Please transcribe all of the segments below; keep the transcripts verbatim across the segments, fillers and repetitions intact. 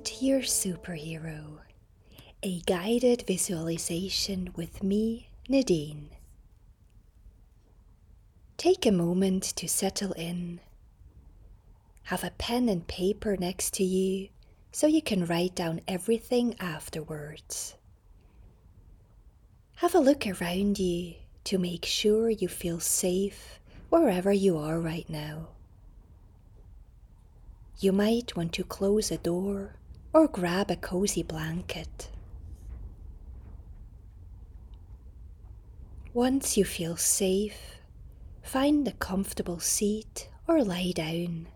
Meet your superhero, a guided visualization with me, Nadine. Take a moment to settle in. Have a pen and paper next to you so you can write down everything afterwards. Have a look around you to make sure you feel safe wherever you are right now. You might want to close a door or grab a cozy blanket. Once you feel safe, find a comfortable seat or lie down.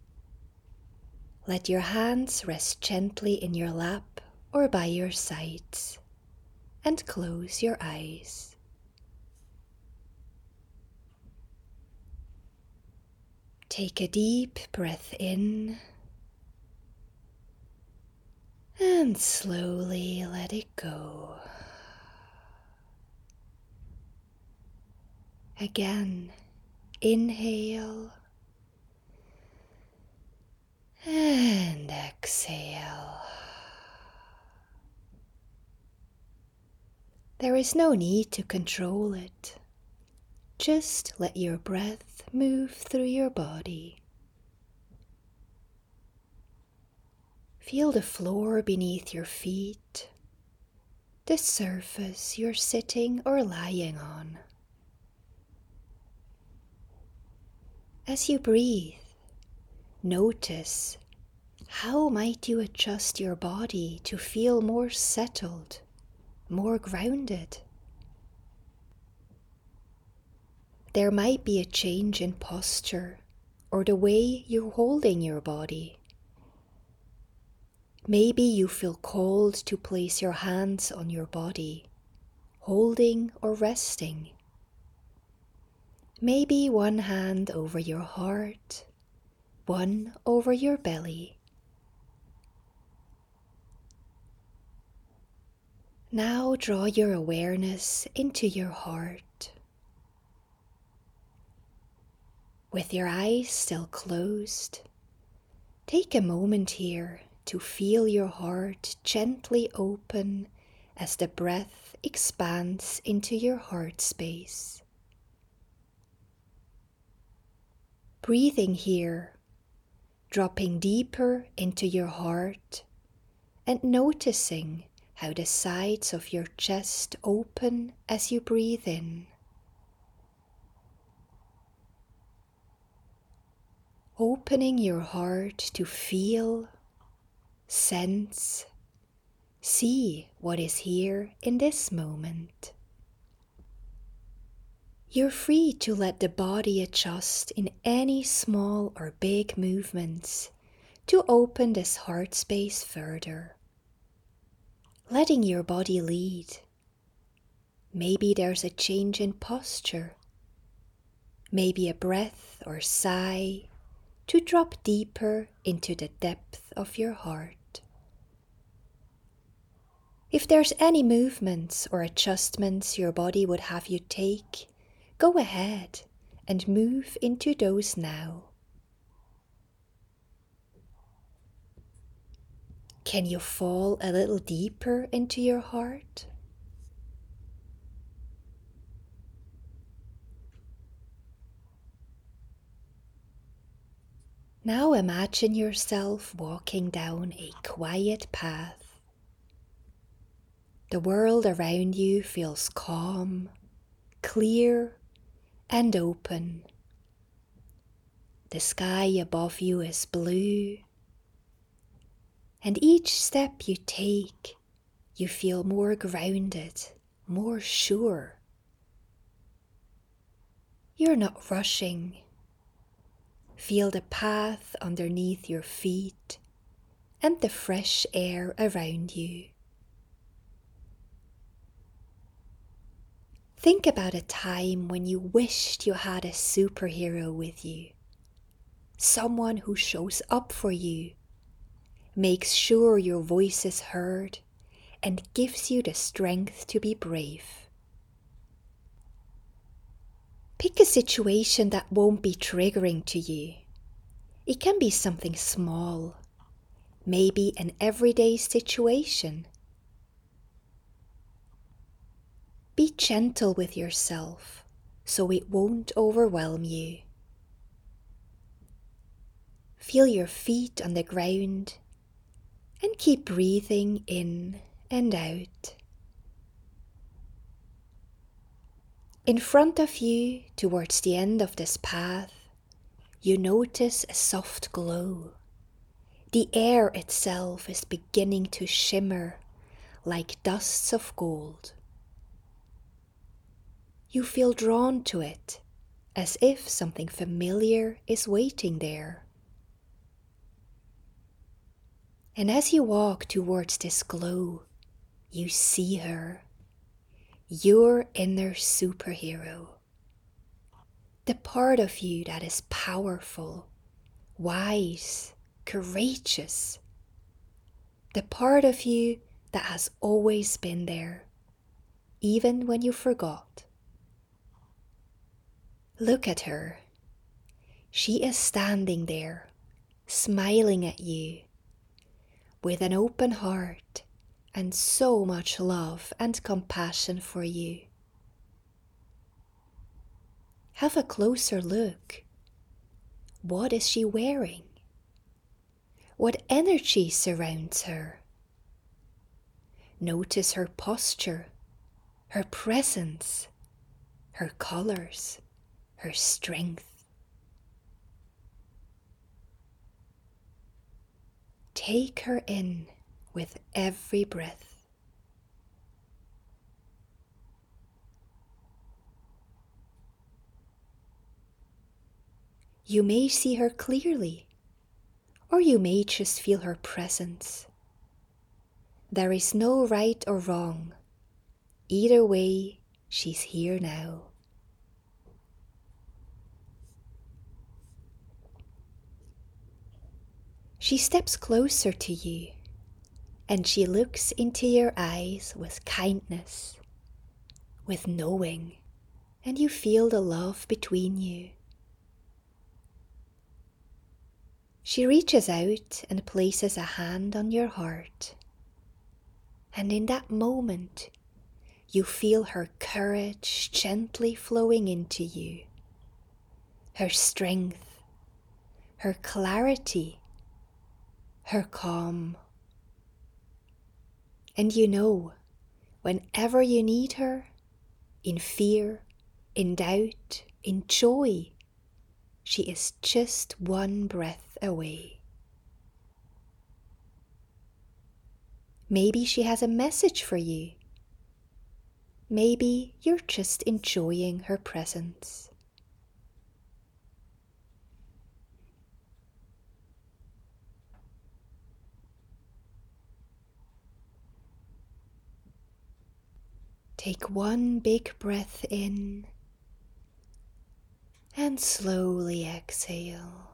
Let your hands rest gently in your lap or by your sides, and close your eyes. Take a deep breath in and slowly let it go. Again, inhale and exhale. There is no need to control it. Just let your breath move through your body. Feel the floor beneath your feet, the surface you're sitting or lying on. As you breathe, notice how might you adjust your body to feel more settled, more grounded. There might be a change in posture or the way you're holding your body. Maybe you feel called to place your hands on your body, holding or resting. Maybe one hand over your heart, one over your belly. Now draw your awareness into your heart. With your eyes still closed, take a moment here to feel your heart gently open as the breath expands into your heart space. Breathing here, dropping deeper into your heart and noticing how the sides of your chest open as you breathe in. Opening your heart to feel, sense, see what is here in this moment. You're free to let the body adjust in any small or big movements to open this heart space further. Letting your body lead. Maybe there's a change in posture. Maybe a breath or sigh to drop deeper into the depth of your heart. If there's any movements or adjustments your body would have you take, go ahead and move into those now. Can you fall a little deeper into your heart? Now imagine yourself walking down a quiet path. The world around you feels calm, clear, and open. The sky above you is blue, and each step you take, you feel more grounded, more sure. You're not rushing. Feel the path underneath your feet and the fresh air around you. Think about a time when you wished you had a superhero with you. Someone who shows up for you, makes sure your voice is heard, and gives you the strength to be brave. Pick a situation that won't be triggering to you. It can be something small. maybe an everyday situation. Be gentle with yourself so it won't overwhelm you. Feel your feet on the ground and keep breathing in and out. In front of you, towards the end of this path, you notice a soft glow. The air itself is beginning to shimmer like dusts of gold. You feel drawn to it, as if something familiar is waiting there. And as you walk towards this glow, you see her, your inner superhero. The part of you that is powerful, wise, courageous. The part of you that has always been there, even when you forgot. Look at her. She is standing there, smiling at you, with an open heart and so much love and compassion for you. Have a closer look. What is she wearing? What energy surrounds her? Notice her posture, her presence, her colors, her strength. Take her in with every breath. You may see her clearly, or you may just feel her presence. There is no right or wrong. Either way, she's here now. She steps closer to you, and she looks into your eyes with kindness, with knowing, and you feel the love between you. She reaches out and places a hand on your heart, and in that moment, you feel her courage gently flowing into you, her strength, her clarity, her calm. And you know, whenever you need her, in fear, in doubt, in joy, she is just one breath away. Maybe she has a message for you. Maybe you're just enjoying her presence. Take one big breath in and slowly exhale.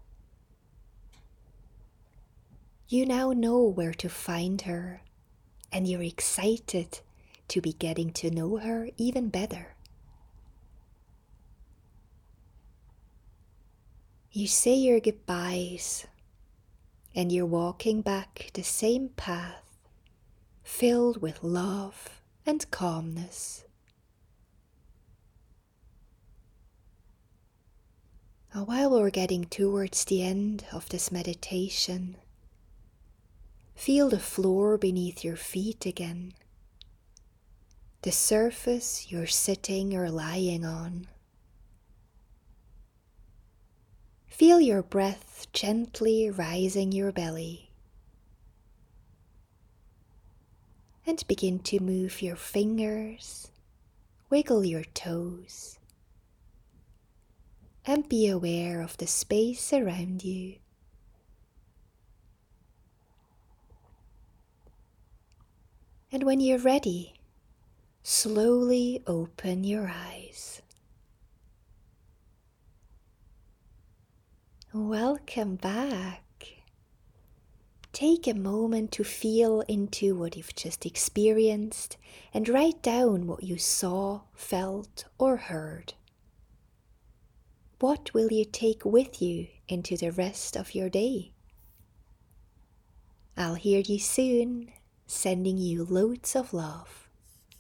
You now know where to find her, and you're excited to be getting to know her even better. You say your goodbyes, and you're walking back the same path, filled with love and calmness. And while we're getting towards the end of this meditation, feel the floor beneath your feet again, the surface you're sitting or lying on. Feel your breath gently rising your belly, and begin to move your fingers, wiggle your toes, and be aware of the space around you. And when you're ready, slowly open your eyes. Welcome back. Take a moment to feel into what you've just experienced and write down what you saw, felt, or heard. What will you take with you into the rest of your day? I'll hear you soon, sending you loads of love.